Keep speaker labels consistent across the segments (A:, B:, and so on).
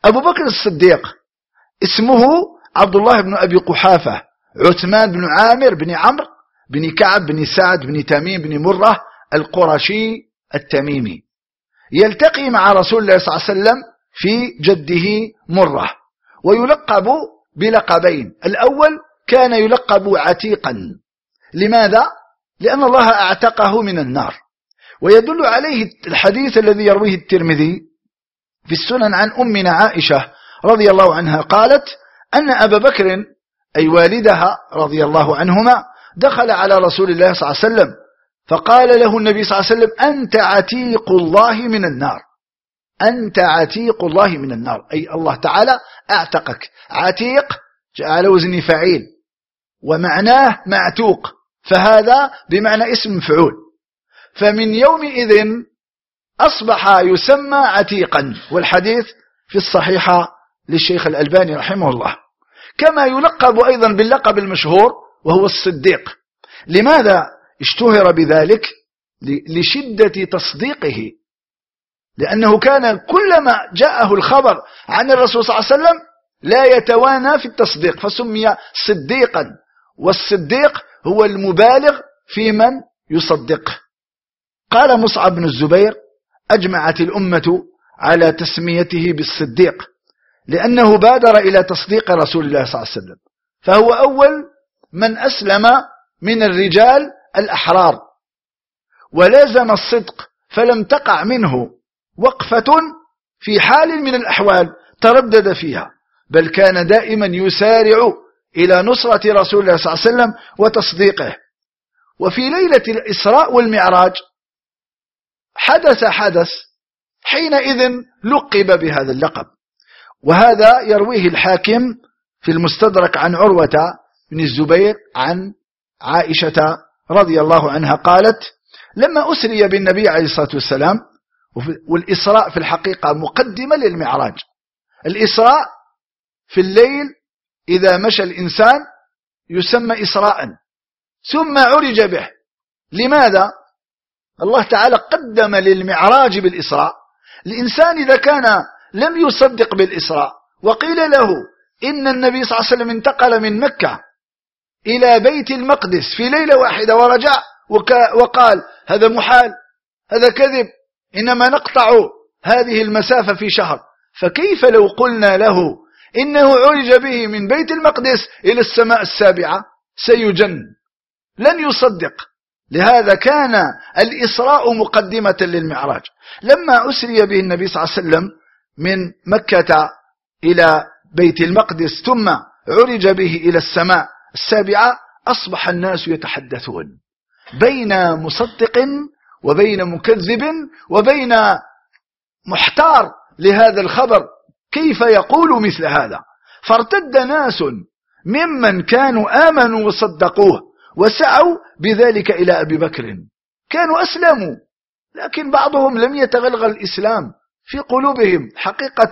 A: أبو بكر الصديق اسمه عبد الله بن أبي قحافة عثمان بن عامر بن عمرو بن كعب بن سعد بن تميم بن مرة القرشي التميمي، يلتقي مع رسول الله صلى الله عليه وسلم في جده مرة، ويلقب بلقبين. الأول كان يلقب عتيقا. لماذا؟ لأن الله اعتقه من النار. ويدل عليه الحديث الذي يرويه الترمذي في السنن عن أمنا عائشة رضي الله عنها قالت أن أبا بكر أي والدها رضي الله عنهما دخل على رسول الله صلى الله عليه وسلم فقال له النبي صلى الله عليه وسلم: أنت عتيق الله من النار، أنت عتيق الله من النار، أي الله تعالى اعتقك. عتيق جاء على وزن فعيل ومعناه معتوق، فهذا بمعنى اسم مفعول، فمن يومئذ أصبح يسمى عتيقا. والحديث في الصحيحة للشيخ الألباني رحمه الله. كما يلقب أيضا باللقب المشهور وهو الصديق. لماذا اشتهر بذلك؟ لشدة تصديقه، لأنه كان كلما جاءه الخبر عن الرسول صلى الله عليه وسلم لا يتوانى في التصديق، فسمي صديقا. والصديق هو المبالغ في من يصدقه. قال مصعب بن الزبير: أجمعت الأمة على تسميته بالصديق، لأنه بادر إلى تصديق رسول الله صلى الله عليه وسلم، فهو أول من أسلم من الرجال الأحرار، ولازم الصدق، فلم تقع منه وقفة في حال من الأحوال تردد فيها، بل كان دائما يسارع إلى نصرة رسول الله صلى الله عليه وسلم وتصديقه. وفي ليلة الإسراء والمعراج حدث حينئذ لقب بهذا اللقب. وهذا يرويه الحاكم في المستدرك عن عروة بن الزبير عن عائشة رضي الله عنها قالت: لما أسري بالنبي عليه الصلاة والسلام، والإسراء في الحقيقة مقدمة للمعراج. الإسراء في الليل إذا مشى الإنسان يسمى إسراء، ثم عرج به. لماذا؟ الله تعالى قدم للمعراج بالإسراء. الإنسان إذا كان لم يصدق بالإسراء وقيل له إن النبي صلى الله عليه وسلم انتقل من مكة إلى بيت المقدس في ليلة واحدة ورجع وقال هذا محال، هذا كذب، إنما نقطع هذه المسافة في شهر، فكيف لو قلنا له إنه عرج به من بيت المقدس إلى السماء السابعة؟ سيجن، لن يصدق. لهذا كان الإسراء مقدمة للمعراج. لما أسري به النبي صلى الله عليه وسلم من مكة إلى بيت المقدس ثم عرج به إلى السماء السابعة، أصبح الناس يتحدثون بين مصدق وبين مكذب وبين محتار لهذا الخبر، كيف يقول مثل هذا؟ فارتد ناس ممن كانوا آمنوا وصدقوه وسعوا بذلك إلى أبي بكر، كانوا أسلموا، لكن بعضهم لم يتغلغل الإسلام في قلوبهم حقيقة،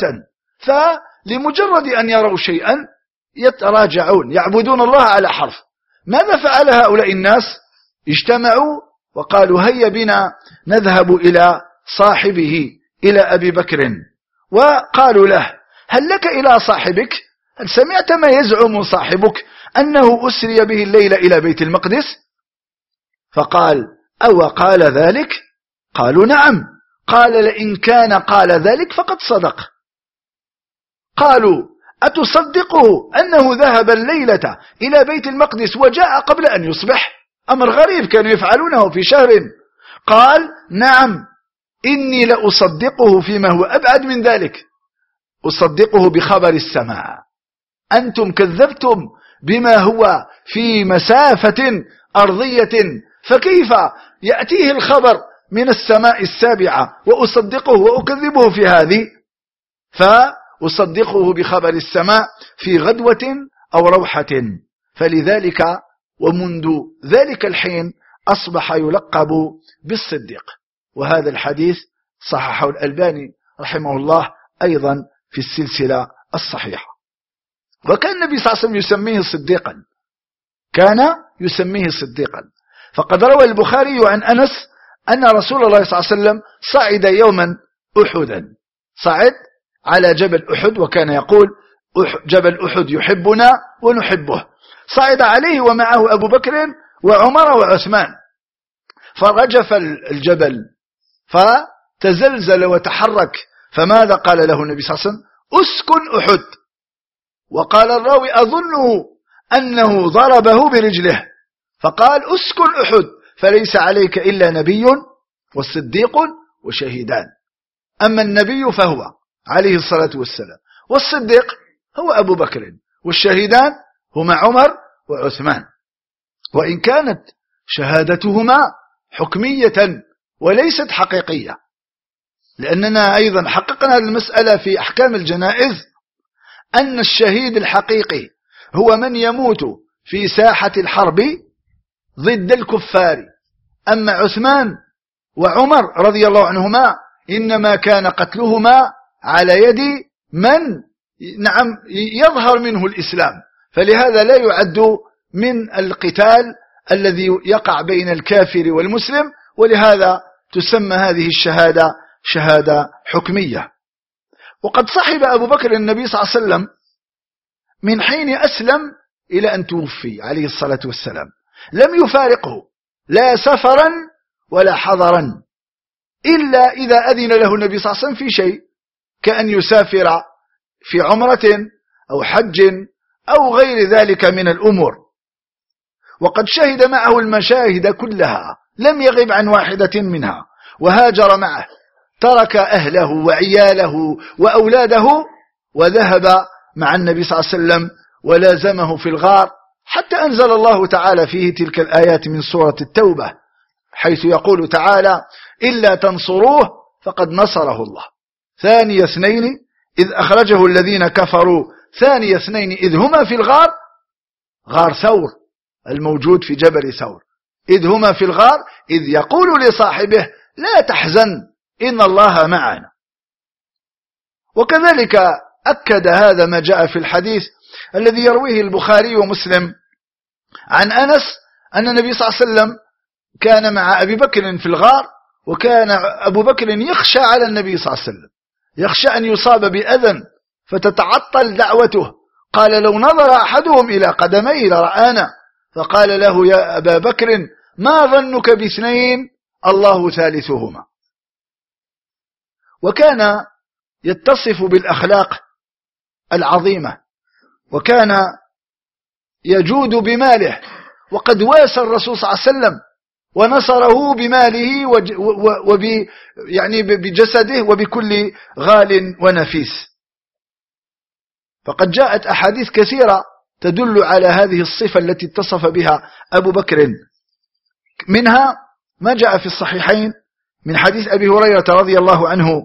A: فلمجرد أن يروا شيئا يتراجعون، يعبدون الله على حرف. ماذا فعل هؤلاء الناس؟ اجتمعوا وقالوا هيا بنا نذهب إلى صاحبه إلى أبي بكر، وقالوا له هل لك إلى صاحبك؟ هل سمعت ما يزعم صاحبك أنه أسري به الليلة إلى بيت المقدس؟ فقال أو قال ذلك؟ قالوا نعم. قال لئن كان قال ذلك فقد صدق. قالوا أتصدقه أنه ذهب الليلة إلى بيت المقدس وجاء قبل أن يصبح؟ أمر غريب كانوا يفعلونه في شهر. قال نعم إني لأصدقه فيما هو أبعد من ذلك، أصدقه بخبر السماء. أنتم كذبتم بما هو في مسافة أرضية، فكيف يأتيه الخبر من السماء السابعة وأصدقه وأكذبه في هذه؟ فأصدقه بخبر السماء في غدوة أو روحة. فلذلك ومنذ ذلك الحين أصبح يلقب بالصديق. وهذا الحديث صححه الألباني رحمه الله أيضا في السلسلة الصحيحة. وكان النبي صلى الله عليه وسلم يسميه صديقا، كان يسميه صديقا. فقد روى البخاري عن أنس أن رسول الله صلى الله عليه وسلم صعد يوما أحدا، صعد على جبل أحد، وكان يقول جبل أحد يحبنا ونحبه. صعد عليه ومعه أبو بكر وعمر وعثمان، فرجف الجبل فتزلزل وتحرك. فماذا قال له النبي صلى الله عليه وسلم؟ أسكن أحد. وقال الراوي أظنه أنه ضربه برجله، فقال أسكن أحد فليس عليك إلا نبي والصديق وشهيدان. أما النبي فهو عليه الصلاة والسلام، والصديق هو أبو بكر، والشهيدان هما عمر وعثمان. وإن كانت شهادتهما حكمية وليست حقيقية، لأننا أيضا حققنا المسألة في أحكام الجنائز أن الشهيد الحقيقي هو من يموت في ساحة الحرب ضد الكفار. أما عثمان وعمر رضي الله عنهما إنما كان قتلهما على يد من يظهر منه الإسلام، فلهذا لا يعد من القتال الذي يقع بين الكافر والمسلم، ولهذا تسمى هذه الشهادة شهادة حكمية. وقد صحب أبو بكر النبي صلى الله عليه وسلم من حين أسلم إلى أن توفي عليه الصلاة والسلام، لم يفارقه لا سفرا ولا حضرا، إلا إذا أذن له النبي صلى الله عليه وسلم في شيء، كأن يسافر في عمرة أو حج أو غير ذلك من الأمور. وقد شهد معه المشاهد كلها، لم يغب عن واحدة منها، وهاجر معه، ترك أهله وعياله وأولاده وذهب مع النبي صلى الله عليه وسلم ولازمه في الغار، حتى أنزل الله تعالى فيه تلك الآيات من سورة التوبة، حيث يقول تعالى: إلا تنصروه فقد نصره الله ثاني اثنين إذ أخرجه الذين كفروا ثاني اثنين إذ هما في الغار، غار ثور الموجود في جبل ثور، إذ هما في الغار إذ يقول لصاحبه لا تحزن إن الله معنا. وكذلك أكد هذا ما جاء في الحديث الذي يرويه البخاري ومسلم عن أنس أن النبي صلى الله عليه وسلم كان مع أبي بكر في الغار، وكان أبو بكر يخشى على النبي صلى الله عليه وسلم، يخشى أن يصاب بأذى فتتعطل دعوته. قال: لو نظر أحدهم إلى قدميه لرآنا. فقال له: يا أبا بكر ما ظنك باثنين الله ثالثهما. وكان يتصف بالأخلاق العظيمة، وكان يجود بماله، وقد واسى الرسول صلى الله عليه وسلم ونصره بماله يعني بجسده وبكل غال ونفيس. فقد جاءت أحاديث كثيرة تدل على هذه الصفة التي اتصف بها أبو بكر، منها ما جاء في الصحيحين من حديث أبي هريرة رضي الله عنه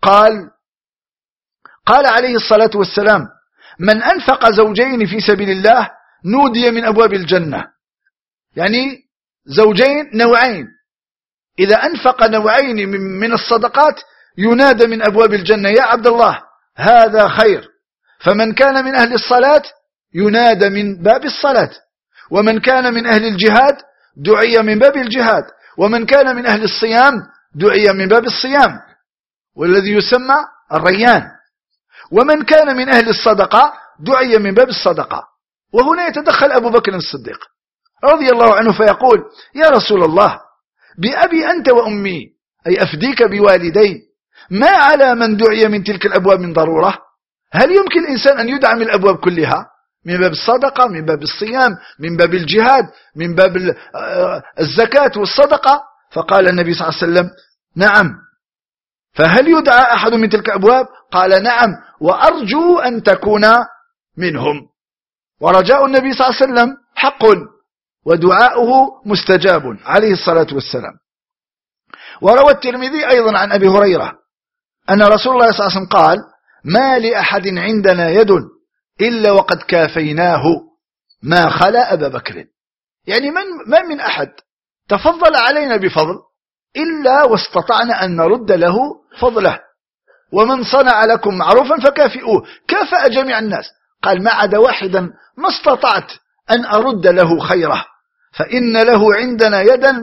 A: قال عليه الصلاة والسلام: من أنفق زوجين في سبيل الله نودي من أبواب الجنة. يعني زوجين نوعين، إذا أنفق نوعين من الصدقات ينادى من أبواب الجنة: يا عبد الله هذا خير. فمن كان من أهل الصلاة ينادى من باب الصلاة، ومن كان من أهل الجهاد دعي من باب الجهاد، ومن كان من أهل الصيام دعي من باب الصيام والذي يسمى الريان، ومن كان من أهل الصدقة دعي من باب الصدقة. وهنا يتدخل أبو بكر الصديق رضي الله عنه فيقول: يا رسول الله بأبي أنت وأمي، أي أفديك بوالدي، ما على من دعي من تلك الأبواب من ضرورة؟ هل يمكن الإنسان أن يدعى من الأبواب كلها، من باب الصدقة، من باب الصيام، من باب الجهاد، من باب الزكاة والصدقة؟ فقال النبي صلى الله عليه وسلم: نعم. فهل يدعى أحد من تلك الأبواب؟ قال: نعم، وأرجو أن تكون منهم. ورجاء النبي صلى الله عليه وسلم حق، ودعاؤه مستجاب عليه الصلاة والسلام. وروى الترمذي أيضا عن أبي هريرة أن رسول الله صلى الله عليه وسلم قال: ما لأحد عندنا يد إلا وقد كافيناه ما خلا أبا بكر. يعني ما من أحد تفضل علينا بفضل إلا واستطعنا أن نرد له فضله، ومن صنع لكم معروفا فكافئوه. كافأ جميع الناس، قال: ما عدا واحدا ما استطعت أن أرد له خيره، فإن له عندنا يدا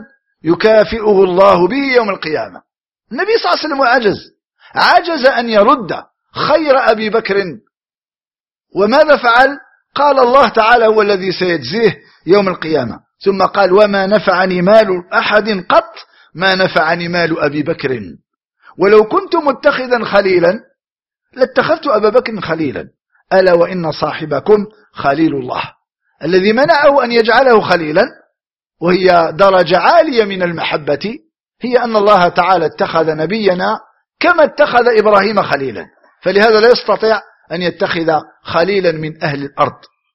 A: يكافئه الله به يوم القيامة. النبي صلى الله عليه وسلم عجز أن يرد خير أبي بكر. وماذا فعل؟ قال الله تعالى هو الذي سيجزيه يوم القيامة. ثم قال وما نفعني مال أحد قط ما نفعني مال أبي بكر، ولو كنت متخذا خليلا لاتخذت أبا بكر خليلا، ألا وإن صاحبكم خليل الله. الذي منعه أن يجعله خليلا، وهي درجة عالية من المحبة، هي أن الله تعالى اتخذ نبينا كما اتخذ إبراهيم خليلا، فلهذا لا يستطيع أن يتخذ خليلا من أهل الأرض.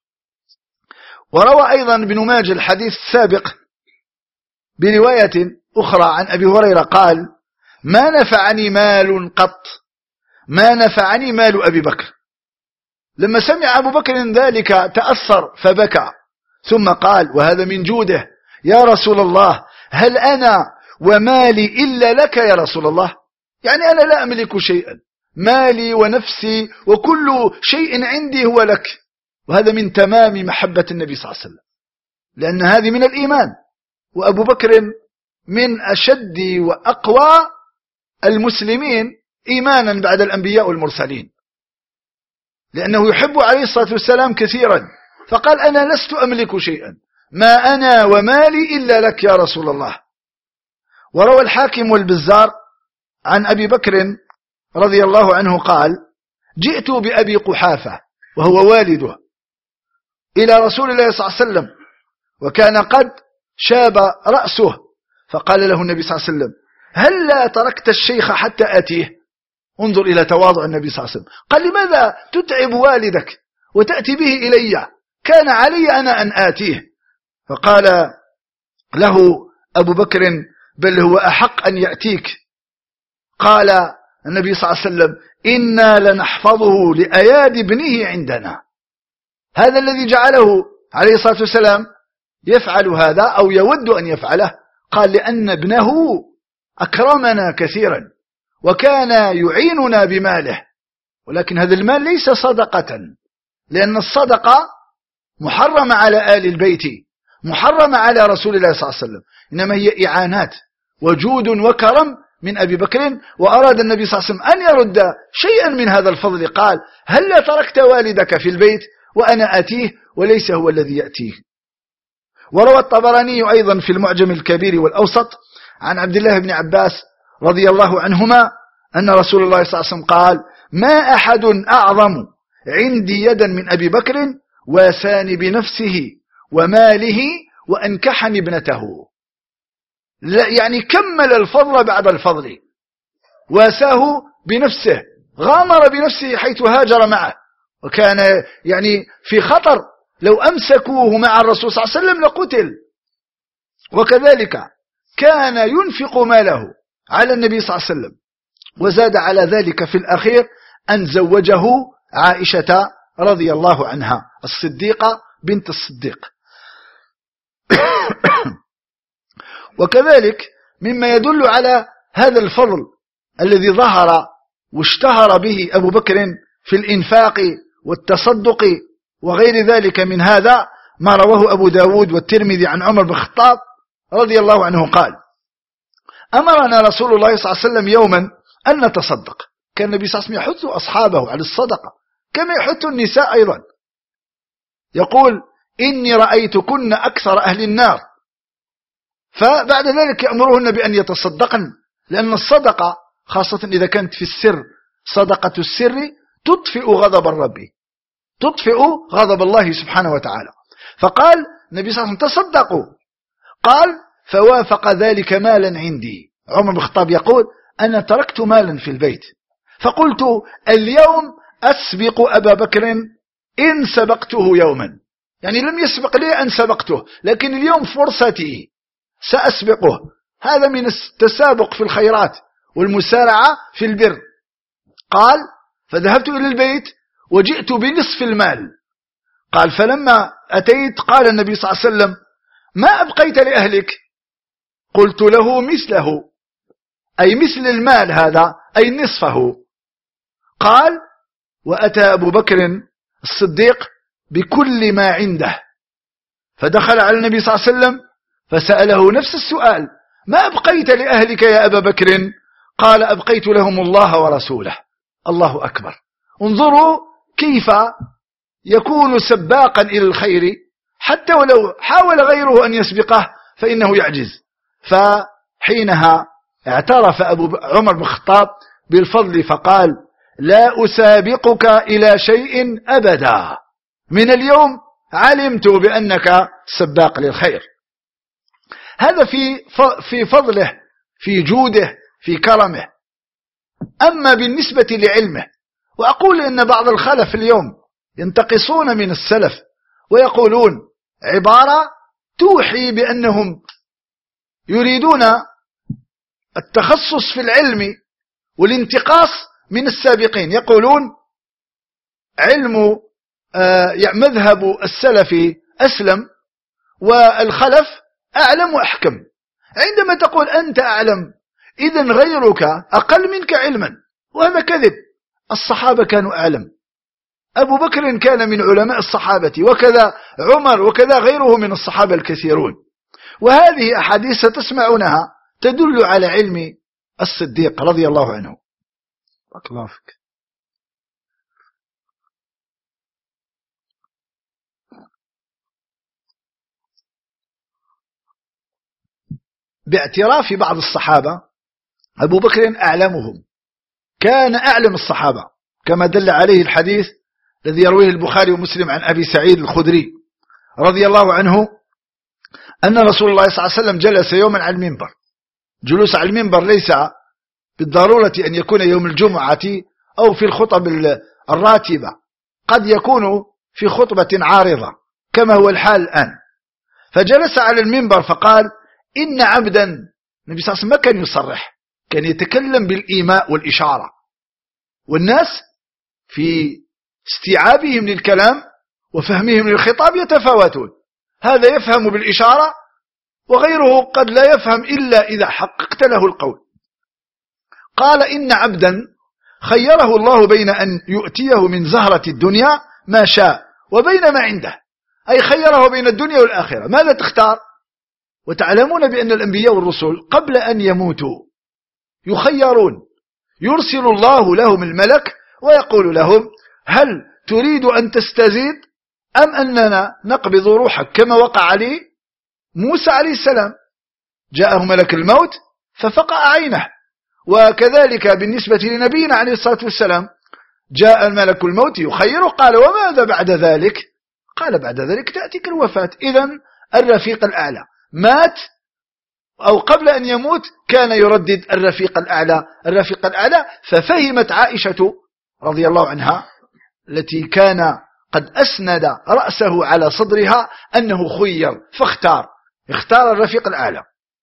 A: وروى أيضا ابن ماجه الحديث السابق برواية أخرى عن أبي هريرة قال ما نفعني مال قط ما نفعني مال أبي بكر. لما سمع أبو بكر ذلك تأثر فبكى، ثم قال وهذا من جوده يا رسول الله هل أنا ومالي إلا لك يا رسول الله؟ يعني أنا لا أملك شيئا، مالي ونفسي وكل شيء عندي هو لك. وهذا من تمام محبة النبي صلى الله عليه وسلم، لأن هذه من الإيمان. وأبو بكر من أشد وأقوى المسلمين إيمانا بعد الأنبياء والمرسلين، لأنه يحب عليه الصلاة والسلام كثيرا، فقال أنا لست أملك شيئا، ما أنا ومالي إلا لك يا رسول الله. وروى الحاكم والبزار عن أبي بكر رضي الله عنه قال جئت بأبي قحافة وهو والده إلى رسول الله صلى الله عليه وسلم، وكان قد شاب رأسه، فقال له النبي صلى الله عليه وسلم هل لا تركت الشيخ حتى آتيه؟ انظر إلى تواضع النبي صلى الله عليه وسلم. قال لماذا تتعب والدك وتأتي به إلي؟ كان علي أنا أن آتيه. فقال له أبو بكر بل هو أحق أن يأتيك. قال النبي صلى الله عليه وسلم إنا لنحفظه لأياد ابنه عندنا. هذا الذي جعله عليه الصلاة والسلام يفعل هذا أو يود أن يفعله، قال لأن ابنه أكرمنا كثيرا وكان يعيننا بماله، ولكن هذا المال ليس صدقة، لأن الصدقة محرمة على آل البيت، محرمة على رسول الله صلى الله عليه وسلم، إنما هي إعانات وجود وكرم من أبي بكر. وأراد النبي صلى الله عليه وسلم أن يرد شيئا من هذا الفضل، قال هل لا تركت والدك في البيت وأنا أتيه وليس هو الذي يأتيه. وروى الطبراني أيضا في المعجم الكبير والأوسط عن عبد الله بن عباس رضي الله عنهما أن رسول الله صلى الله عليه وسلم قال ما أحد أعظم عندي يدا من أبي بكر واساني بنفسه وماله وأنكحني ابنته. يعني كمل الفضل بعد الفضل، واساه بنفسه، غامر بنفسه حيث هاجر معه، وكان يعني في خطر لو أمسكوه مع الرسول صلى الله عليه وسلم لقتل. وكذلك كان ينفق ماله على النبي صلى الله عليه وسلم، وزاد على ذلك في الأخير أن زوجه عائشة رضي الله عنها الصديقة بنت الصديق. وكذلك مما يدل على هذا الفضل الذي ظهر واشتهر به أبو بكر في الإنفاق والتصدق وغير ذلك من هذا ما رواه أبو داود والترمذي عن عمر بن الخطاب رضي الله عنه قال أمرنا رسول الله صلى الله عليه وسلم يوما أن نتصدق. كان النبي صلى الله عليه وسلم يحث أصحابه على الصدقة كما يحث النساء أيضا، يقول إني رأيتكن أكثر أهل النار، فبعد ذلك يأمرهن بأن يتصدقن، لأن الصدقة خاصة إذا كانت في السر، صدقة السر تطفئ غضب الرب، تطفئ غضب الله سبحانه وتعالى. فقال النبي صلى الله عليه وسلم تصدقوا، قال فوافق ذلك مالا عندي. عمر بن الخطاب يقول أنا تركت مالا في البيت، فقلت اليوم أسبق أبا بكر إن سبقته يوما، يعني لم يسبق لي أن سبقته، لكن اليوم فرصتي سأسبقه. هذا من التسابق في الخيرات والمسارعة في البر. قال فذهبت إلى البيت وجئت بنصف المال. قال فلما أتيت قال النبي صلى الله عليه وسلم ما أبقيت لأهلك؟ قلت له مثله، أي مثل المال هذا، أي نصفه. قال وأتى أبو بكر الصديق بكل ما عنده، فدخل على النبي صلى الله عليه وسلم فسأله نفس السؤال ما أبقيت لأهلك يا أبا بكر؟ قال أبقيت لهم الله ورسوله. الله أكبر، انظروا كيف يكون سباقا إلى الخير، حتى ولو حاول غيره أن يسبقه فإنه يعجز. فحينها اعترف عمر بن الخطاب بالفضل فقال: لا أسابقك إلى شيء أبدا، من اليوم علمت بأنك سباق للخير. هذا في فضله، في جوده، في كرمه. أما بالنسبة لعلمه، وأقول إن بعض الخلف اليوم ينتقصون من السلف ويقولون عبارة توحي بأنهم يريدون التخصص في العلم والانتقاص من السابقين. يقولون علم مذهب السلف أسلم والخلف أعلم وأحكم. عندما تقول أنت أعلم إذن غيرك أقل منك علما، وهذا كذب. الصحابة كانوا أعلم، أبو بكر كان من علماء الصحابة، وكذا عمر، وكذا غيره من الصحابة الكثيرون. وهذه أحاديث تسمعونها تدل على علم الصديق رضي الله عنه. بارك الله فيك. باعتراف بعض الصحابة أبو بكر أعلمهم، كان أعلم الصحابة، كما دل عليه الحديث الذي يرويه البخاري ومسلم عن أبي سعيد الخدري رضي الله عنه أن رسول الله صلى الله عليه وسلم جلس يوما على المنبر. جلوس على المنبر ليس بالضرورة أن يكون يوم الجمعة أو في الخطب الراتبة، قد يكون في خطبة عارضة كما هو الحال الآن. فجلس على المنبر فقال: إن عبدا، النبي صلى الله عليه وسلم ما كان يصرح، كان يتكلم بالإيماء والإشارة، والناس في استيعابهم للكلام وفهمهم للخطاب يتفاوتون، هذا يفهم بالإشارة وغيره قد لا يفهم إلا إذا حققت له القول. قال: إن عبدا خيره الله بين أن يؤتيه من زهرة الدنيا ما شاء وبين ما عنده، أي خيره بين الدنيا والآخرة، ماذا تختار؟ وتعلمون بأن الأنبياء والرسل قبل أن يموتوا يخيرون، يرسل الله لهم الملك ويقول لهم: هل تريد أن تستزيد أم أننا نقبض روحك؟ كما وقع علي موسى عليه السلام، جاءه ملك الموت ففقع عينه. وكذلك بالنسبة لنبينا عليه الصلاة والسلام جاء الملك الموت يخيره، قال: وماذا بعد ذلك؟ قال: بعد ذلك تأتيك الوفاة. إذن الرفيق الأعلى مات أو قبل أن يموت كان يردد الرفيق الأعلى الرفيق الأعلى. ففهمت عائشة رضي الله عنها التي كان قد أسند رأسه على صدرها أنه خير، اختار الرفيق الأعلى.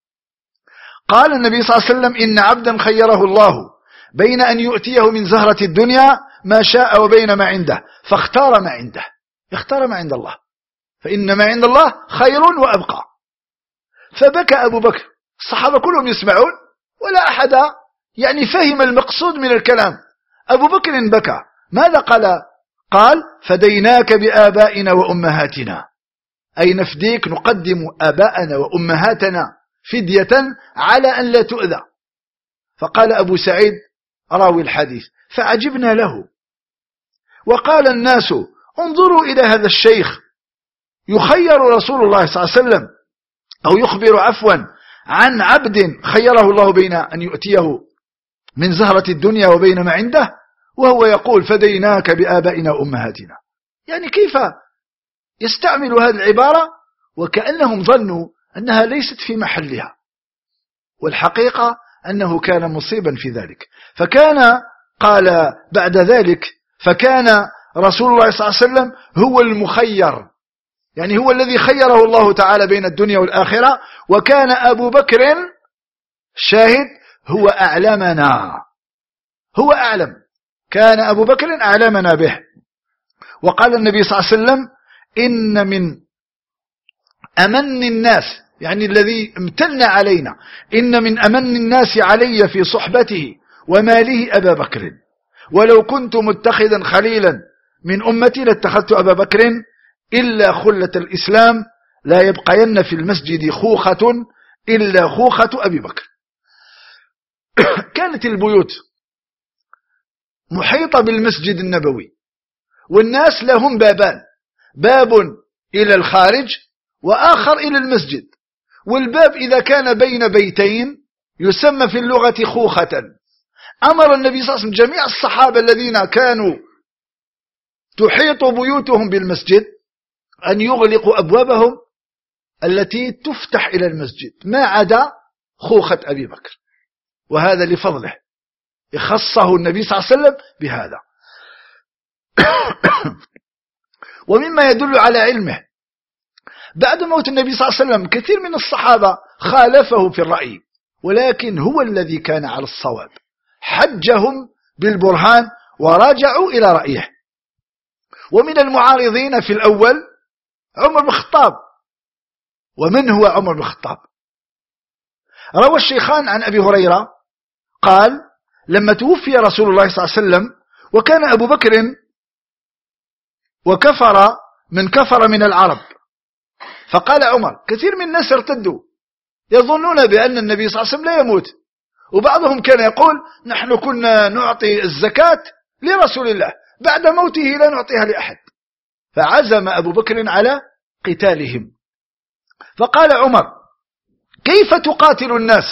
A: قال النبي صلى الله عليه وسلم: إن عبدا خيره الله بين أن يؤتيه من زهرة الدنيا ما شاء وبين ما عنده، فاختار ما عنده، اختار ما عند الله، فإن ما عند الله خير وأبقى. فبكى أبو بكر، الصحابة كلهم يسمعون ولا أحد فهم المقصود من الكلام. أبو بكر بكى. ماذا قال؟ قال: فديناك بآبائنا وأمهاتنا، أي نفديك، نقدم آباءنا وأمهاتنا فدية على أن لا تؤذى. فقال أبو سعيد راوي الحديث: فعجبنا له، وقال الناس: انظروا إلى هذا الشيخ يخير رسول الله صلى الله عليه وسلم، أو يخبر عفوا عن عبد خيره الله بين أن يؤتيه من زهرة الدنيا وبين ما عنده، وهو يقول: فديناك بآبائنا وأمهاتنا. كيف يستعمل هذه العبارة وكأنهم ظنوا أنها ليست في محلها، والحقيقة أنه كان مصيبا في ذلك. فكان قال بعد ذلك: فكان رسول الله صلى الله عليه وسلم هو المخير، هو الذي خيره الله تعالى بين الدنيا والآخرة، وكان أبو بكر شاهد هو أعلمنا، هو أعلم، كان أبو بكر أعلمنا به. وقال النبي صلى الله عليه وسلم: إن من أمن الناس، الذي امتن علينا، إن من أمن الناس علي في صحبته وماله أبا بكر، ولو كنت متخذا خليلا من أمتي لاتخذت أبا بكر، إلا خلة الإسلام لا يبقين في المسجد خوخة إلا خوخة أبي بكر. كانت البيوت محيطة بالمسجد النبوي، والناس لهم بابان، باب إلى الخارج وآخر إلى المسجد، والباب إذا كان بين بيتين يسمى في اللغة خوخة. أمر النبي صلى الله عليه وسلم جميع الصحابة الذين كانوا تحيط بيوتهم بالمسجد أن يغلقوا أبوابهم التي تفتح إلى المسجد ما عدا خوخة أبي بكر، وهذا لفضله يخصه النبي صلى الله عليه وسلم بهذا. ومما يدل على علمه بعد موت النبي صلى الله عليه وسلم كثير من الصحابة خالفه في الرأي، ولكن هو الذي كان على الصواب، حجهم بالبرهان ورجعوا إلى رأيه. ومن المعارضين في الأول عمر بن الخطاب. ومن هو عمر بن الخطاب؟ روى الشيخان عن أبي هريرة قال لما توفي رسول الله صلى الله عليه وسلم وكان أبو بكر وكفر من العرب، فقال عمر كثير من الناس ارتدوا يظنون بأن النبي صلى الله عليه وسلم لا يموت، وبعضهم كان يقول نحن كنا نعطي الزكاة لرسول الله بعد موته لا نعطيها لأحد، فعزم أبو بكر على قتالهم. فقال عمر كيف تقاتل الناس؟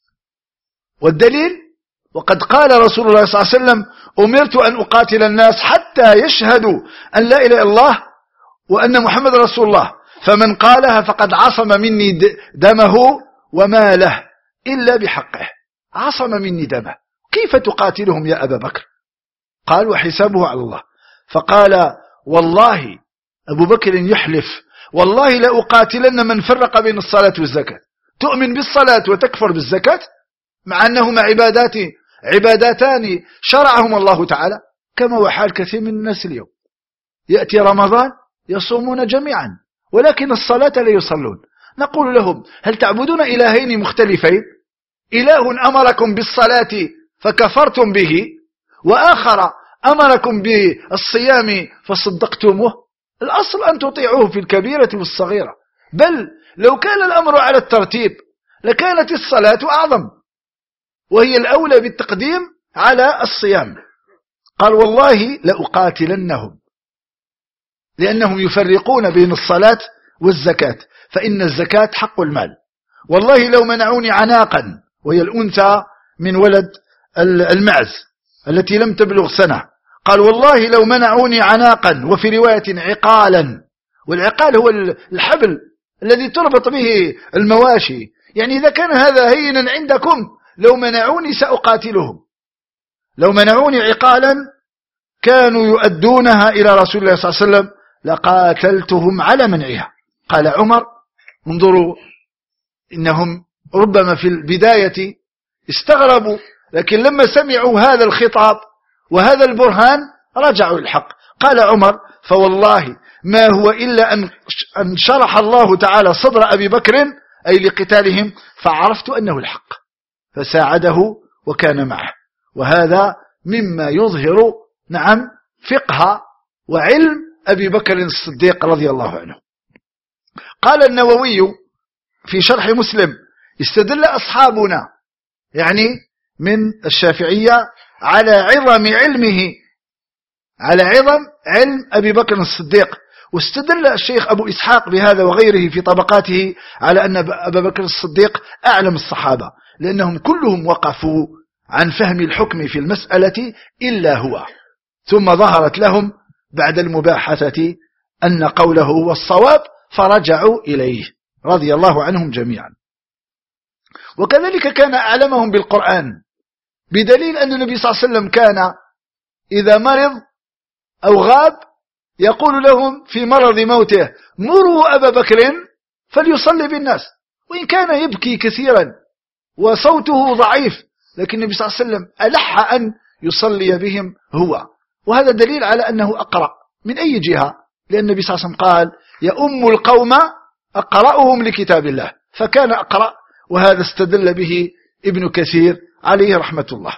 A: والدليل وقد قال رسول الله صلى الله عليه وسلم أمرت أن أقاتل الناس حتى يشهدوا أن لا إله إلا الله وأن محمد رسول الله، فمن قالها فقد عصم مني دمه وماله إلا بحقه. عصم مني دمه، كيف تقاتلهم يا أبا بكر؟ قال وحسابه على الله. فقال والله أبو بكر يحلف والله لأقاتلن من فرق بين الصلاة والزكاة. تؤمن بالصلاة وتكفر بالزكاة مع أنهما عباداتان شرعهما الله تعالى، كما هو حال كثير من الناس اليوم. يأتي رمضان يصومون جميعا ولكن الصلاة لا يصلون. نقول لهم هل تعبدون إلهين مختلفين؟ إله أمركم بالصلاة فكفرتم به، وآخر أمركم بالصيام فصدقتموه. الأصل أن تطيعوه في الكبيرة والصغيرة، بل لو كان الأمر على الترتيب لكانت الصلاة أعظم وهي الأولى بالتقديم على الصيام. قال والله لأقاتلنهم لأنهم يفرقون بين الصلاة والزكاة، فإن الزكاة حق المال. والله لو منعوني عناقا وهي الأنثى من ولد المعز التي لم تبلغ سنة، قال والله لو منعوني عناقا، وفي رواية عقالا، والعقال هو الحبل الذي تربط به المواشي، يعني إذا كان هذا هينا عندكم لو منعوني سأقاتلهم. لو منعوني عقالا كانوا يؤدونها إلى رسول الله صلى الله عليه وسلم لقاتلتهم على منعها. قال عمر انظروا إنهم ربما في البداية استغربوا، لكن لما سمعوا هذا الخطاب وهذا البرهان رجعوا الحق. قال عمر فوالله ما هو إلا أن شرح الله تعالى صدر أبي بكر أي لقتالهم، فعرفت أنه الحق فساعده وكان معه. وهذا مما يظهر فقه وعلم أبي بكر الصديق رضي الله عنه. قال النووي في شرح مسلم استدل أصحابنا يعني من الشافعية على عظم علمه، على عظم علم أبي بكر الصديق، واستدل الشيخ أبو إسحاق بهذا وغيره في طبقاته على أن أبا بكر الصديق أعلم الصحابة، لأنهم كلهم وقفوا عن فهم الحكم في المسألة إلا هو، ثم ظهرت لهم بعد المباحثة أن قوله هو الصواب فرجعوا إليه رضي الله عنهم جميعا. وكذلك كان أعلمهم بالقرآن، بدليل أن النبي صلى الله عليه وسلم كان إذا مرض أو غاب يقول لهم في مرض موته مروا أبا بكر فليصلي بالناس، وإن كان يبكي كثيرا وصوته ضعيف لكن النبي صلى الله عليه وسلم ألح أن يصلي بهم هو. وهذا دليل على أنه أقرأ من أي جهة، لأن النبي صلى الله عليه وسلم قال يؤم القوم أقرأهم لكتاب الله، فكان أقرأ، وهذا استدل به ابن كثير عليه رحمة الله.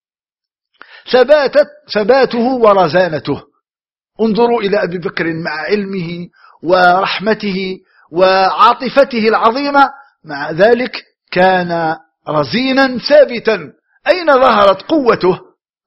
A: ثباته ورزانته. انظروا إلى أبي بكر مع علمه ورحمته وعاطفته العظيمة، مع ذلك كان رزينا ثابتا. أين ظهرت قوته؟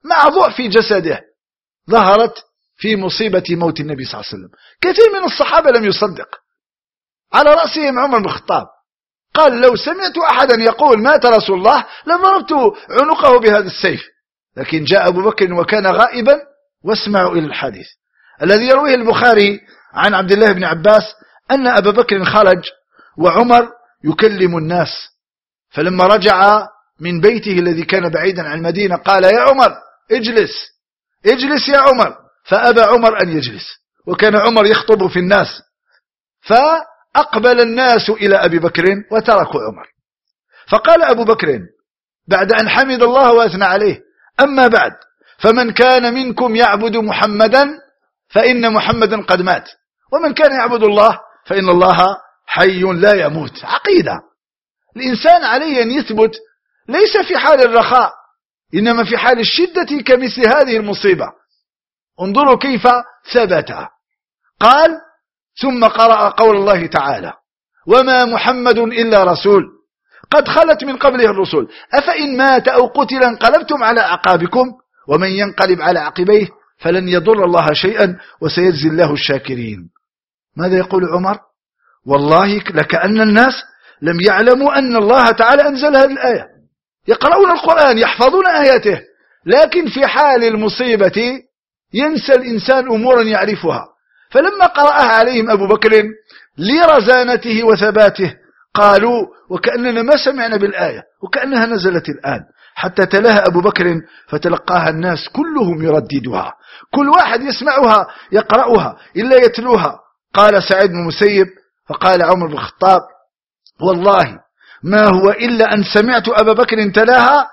A: مع ضعف جسده ظهرت في مصيبة موت النبي صلى الله عليه وسلم. كثير من الصحابة لم يصدق، على رأسهم عمر بن الخطاب، قال لو سمعت أحدا يقول مات رسول الله لضربت عنقه بهذا السيف. لكن جاء أبو بكر وكان غائبا. واسمعوا إلى الحديث الذي يرويه البخاري عن عبد الله بن عباس أن أبا بكر خرج وعمر يكلم الناس، فلما رجع من بيته الذي كان بعيدا عن المدينة قال يا عمر اجلس يا عمر، فأبى عمر أن يجلس، وكان عمر يخطب في الناس، فأقبل الناس إلى أبي بكر وتركوا عمر. فقال أبو بكر بعد أن حمد الله وأثنى عليه أما بعد فمن كان منكم يعبد محمدا فإن محمدا قد مات، ومن كان يعبد الله فإن الله حي لا يموت. عقيدة الإنسان عليه أن يثبت ليس في حال الرخاء إنما في حال الشدة كمثل هذه المصيبة. انظروا كيف ثبت. قال ثم قرأ قول الله تعالى وما محمد إلا رسول قد خلت من قبله الرسل أفإن مات أو قتل انقلبتم على أعقابكم ومن ينقلب على عقبيه فلن يضر الله شيئا وسيجزي الله الشاكرين. ماذا يقول عمر؟ والله لكأن الناس لم يعلموا أن الله تعالى أنزل هذه الآية. يقرؤون القرآن يحفظون آياته، لكن في حال المصيبة ينسى الإنسان أمورا يعرفها. فلما قرأها عليهم أبو بكر لرزانته وثباته قالوا وكأننا ما سمعنا بالآية وكأنها نزلت الآن، حتى تلاها أبو بكر فتلقاها الناس كلهم يرددها، كل واحد يسمعها يقرأها إلا يتلوها. قال سعيد بن المسيب فقال عمر بن الخطاب والله ما هو إلا أن سمعت أبا بكر تلاها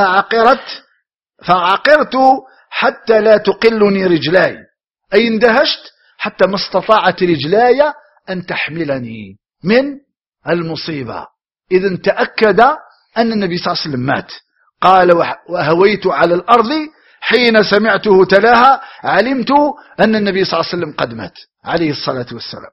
A: فعقرت حتى لا تقلني رجلاي، أي اندهشت حتى ما استطاعت رجلاي أن تحملني من المصيبة. إذن تأكد أن النبي صلى الله عليه وسلم مات. قال وهويت على الأرض حين سمعته تلاها علمت أن النبي صلى الله عليه وسلم قد مات عليه الصلاة والسلام.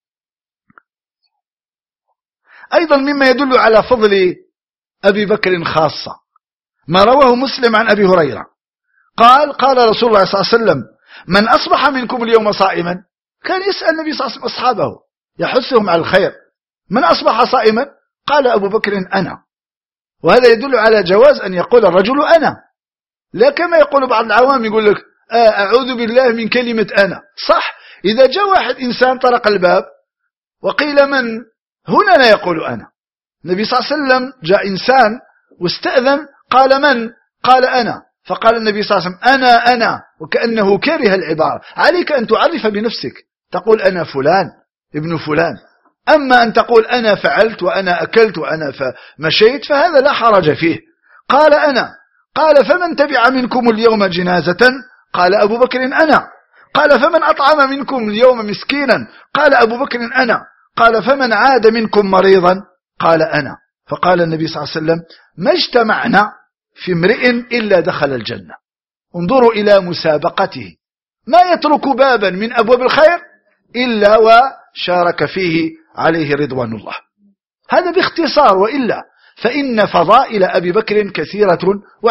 A: أيضا مما يدل على فضل أبي بكر خاصة ما رواه مسلم عن أبي هريرة قال رسول الله صلى الله عليه وسلم من أصبح منكم اليوم صائما، كان يسأل النبي صلى الله عليه وسلم أصحابه يحثهم على الخير، من أصبح صائما؟ قال أبو بكر أنا. وهذا يدل على جواز أن يقول الرجل أنا، لا كما يقول بعض العوام يقول لك أعوذ بالله من كلمة أنا. صح، إذا جاء واحد إنسان طرق الباب وقيل من هنا لا يقول أنا. النبي صلى الله عليه وسلم جاء إنسان واستأذن قال من؟ قال أنا، فقال النبي صلى الله عليه وسلم أنا وكأنه كره العبارة. عليك أن تعرف بنفسك، تقول أنا فلان ابن فلان، أما أن تقول أنا فعلت وأنا أكلت وأنا مشيت فهذا لا حرج فيه. قال أنا. قال فمن تبع منكم اليوم جنازة؟ قال أبو بكر أنا. قال فمن أطعم منكم اليوم مسكينا؟ قال أبو بكر أنا. قال فمن عاد منكم مريضا؟ قال أنا. فقال النبي صلى الله عليه وسلم ما اجتمعنا في امرئ إلا دخل الجنة. انظروا إلى مسابقته، ما يترك بابا من أبواب الخير إلا وشارك فيه عليه رضوان الله. هذا باختصار، وإلا فإن فضائل أبي بكر كثيرة